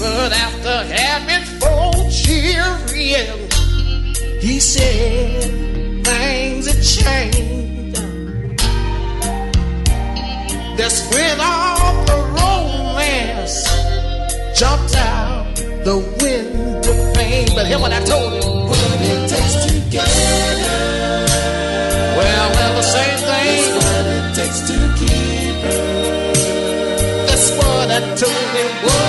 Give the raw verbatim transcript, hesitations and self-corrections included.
But after having four children, he said things had changed. That's when all the romance jumped out the window pane. But hear what I told him. What it takes to get her. Well, well, the same thing. That's what it takes to keep her. That's what I told him.